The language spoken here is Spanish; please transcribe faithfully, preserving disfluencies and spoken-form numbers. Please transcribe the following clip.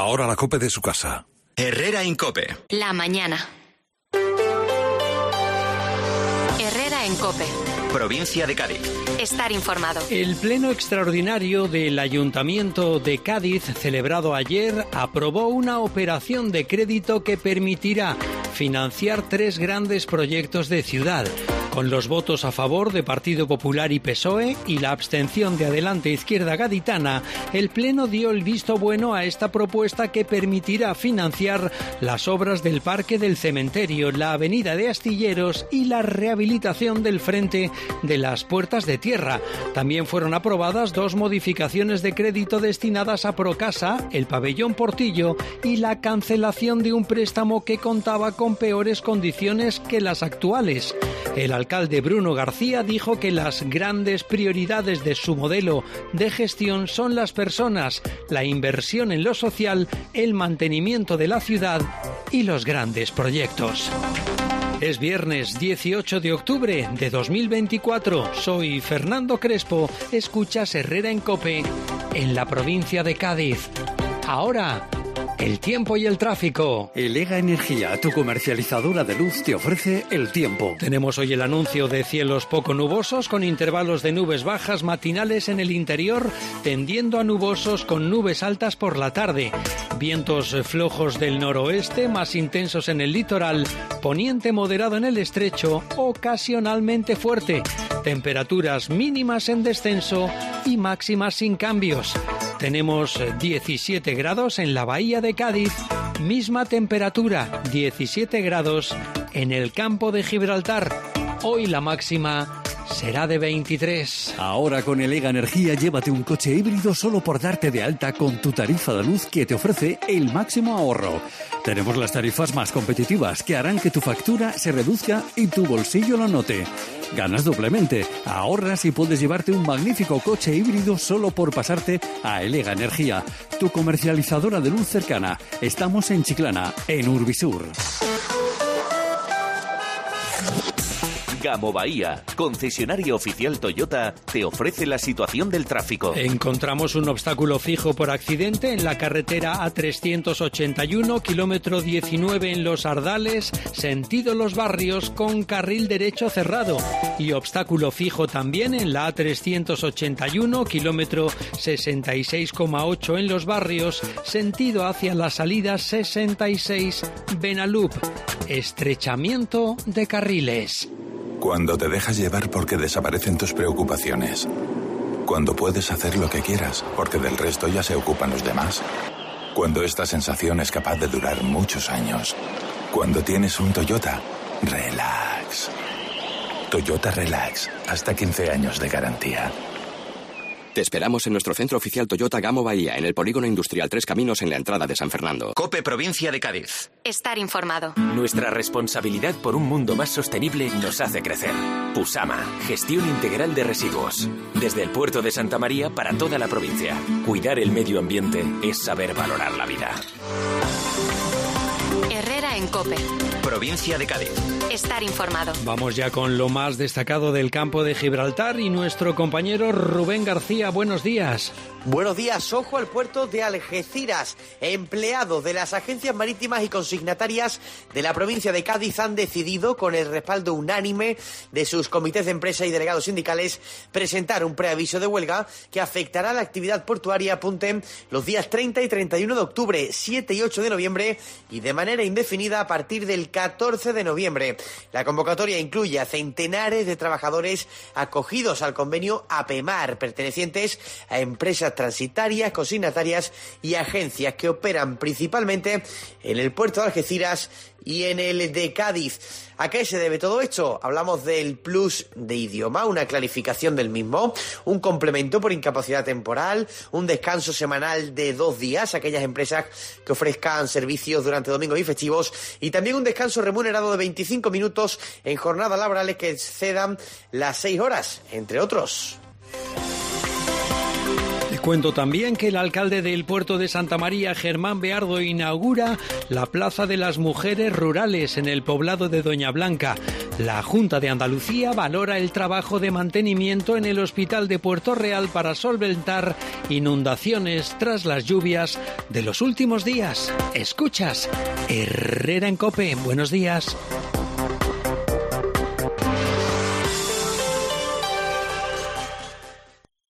Ahora la COPE de su casa. Herrera en COPE. La mañana. Herrera en COPE. Provincia de Cádiz. Estar informado. El pleno extraordinario del Ayuntamiento de Cádiz, celebrado ayer, aprobó una operación de crédito que permitirá financiar tres grandes proyectos de ciudad. Con los votos a favor de Partido Popular y P S O E y la abstención de Adelante Izquierda Gaditana, el Pleno dio el visto bueno a esta propuesta que permitirá financiar las obras del Parque del Cementerio, la Avenida de Astilleros y la rehabilitación del frente de las Puertas de Tierra. También fueron aprobadas dos modificaciones de crédito destinadas a Procasa, el Pabellón Portillo y la cancelación de un préstamo que contaba con peores condiciones que las actuales. El alcalde Bruno García dijo que las grandes prioridades de su modelo de gestión son las personas, la inversión en lo social, el mantenimiento de la ciudad y los grandes proyectos. Es viernes dieciocho de octubre de dos mil veinticuatro. Soy Fernando Crespo. Escuchas Herrera en COPE en la provincia de Cádiz. Ahora, el tiempo y el tráfico. Elega Energía, tu comercializadora de luz, te ofrece el tiempo. Tenemos hoy el anuncio de cielos poco nubosos con intervalos de nubes bajas matinales en el interior, tendiendo a nubosos con nubes altas por la tarde. Vientos flojos del noroeste, más intensos en el litoral, poniente moderado en el estrecho, ocasionalmente fuerte. Temperaturas mínimas en descenso y máximas sin cambios. Tenemos diecisiete grados en la bahía de Cádiz, misma temperatura, diecisiete grados en el campo de Gibraltar. Hoy la máxima será de veintitrés. Ahora con Elega Energía llévate un coche híbrido solo por darte de alta con tu tarifa de luz que te ofrece el máximo ahorro. Tenemos las tarifas más competitivas que harán que tu factura se reduzca y tu bolsillo lo note. Ganas doblemente, ahorras y puedes llevarte un magnífico coche híbrido solo por pasarte a Elega Energía, tu comercializadora de luz cercana. Estamos en Chiclana, en Urbisur. Gamo Bahía, concesionario oficial Toyota, te ofrece la situación del tráfico. Encontramos un obstáculo fijo por accidente en la carretera A trescientos ochenta y uno, kilómetro diecinueve en Los Ardales, sentido Los Barrios, con carril derecho cerrado. Y obstáculo fijo también en la A trescientos ochenta y uno, kilómetro sesenta y seis coma ocho en Los Barrios, sentido hacia la salida sesenta y seis Benalup. Estrechamiento de carriles. Cuando te dejas llevar porque desaparecen tus preocupaciones. Cuando puedes hacer lo que quieras porque del resto ya se ocupan los demás. Cuando esta sensación es capaz de durar muchos años. Cuando tienes un Toyota, relax. Toyota Relax, hasta quince años de garantía. Te esperamos en nuestro centro oficial Toyota Gamo Bahía, en el Polígono Industrial Tres Caminos, en la entrada de San Fernando. COPE Provincia de Cádiz. Estar informado. Nuestra responsabilidad por un mundo más sostenible nos hace crecer. Pusama, gestión integral de residuos. Desde el puerto de Santa María para toda la provincia. Cuidar el medio ambiente es saber valorar la vida. Herrera en COPE. Provincia de Cádiz. Estar informado. Vamos ya con lo más destacado del campo de Gibraltar y nuestro compañero Rubén García. Buenos días. Buenos días. Ojo al puerto de Algeciras. Empleados de las agencias marítimas y consignatarias de la provincia de Cádiz han decidido, con el respaldo unánime de sus comités de empresa y delegados sindicales, presentar un preaviso de huelga que afectará la actividad portuaria, apunten, los días treinta y treinta y uno de octubre, siete y ocho de noviembre y de manera indefinida a partir del catorce de noviembre. La convocatoria incluye a centenares de trabajadores acogidos al convenio APEMAR, pertenecientes a empresas transitarias, consignatarias y agencias que operan principalmente en el puerto de Algeciras y en el de Cádiz. ¿A qué se debe todo esto? Hablamos del plus de idioma, una clarificación del mismo, un complemento por incapacidad temporal, un descanso semanal de dos días, aquellas empresas que ofrezcan servicios durante domingos y festivos, y también un descanso remunerado de veinticinco minutos en jornadas laborales que excedan las seis horas, entre otros. Cuento también que el alcalde del puerto de Santa María, Germán Beardo, inaugura la Plaza de las Mujeres Rurales en el poblado de Doña Blanca. La Junta de Andalucía valora el trabajo de mantenimiento en el Hospital de Puerto Real para solventar inundaciones tras las lluvias de los últimos días. Escuchas Herrera en COPE. Buenos días.